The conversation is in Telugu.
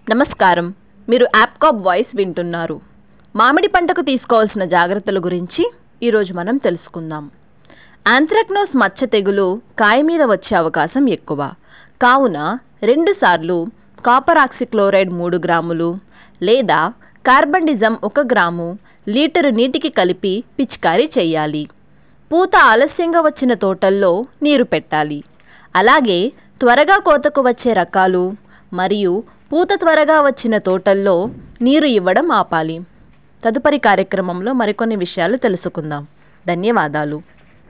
నమస్కారం. మీరు యాప్కాప్ వాయిస్ వింటున్నారు. మామిడి పంటకు తీసుకోవాల్సిన జాగ్రత్తల గురించి ఈరోజు మనం తెలుసుకుందాం. ఆంథ్రాక్నోస్ మచ్చ తెగులు కాయ మీద వచ్చే అవకాశం ఎక్కువ. కావున 2 సార్లు కాపర్ ఆక్సిక్లోరైడ్ 3 గ్రాములు లేదా కార్బండిజమ్ 1 గ్రాము లీటరు నీటికి కలిపి పిచికారీ చేయాలి. పూత ఆలస్యంగా వచ్చిన తోటల్లో నీరు పెట్టాలి. అలాగే త్వరగా కోతకు వచ్చే రకాలు మరియు పూత త్వరగా వచ్చిన తోటల్లో నీరు ఇవ్వడం ఆపాలి. తదుపరి కార్యక్రమంలో మరికొన్ని విషయాలు తెలుసుకుందాం. ధన్యవాదాలు.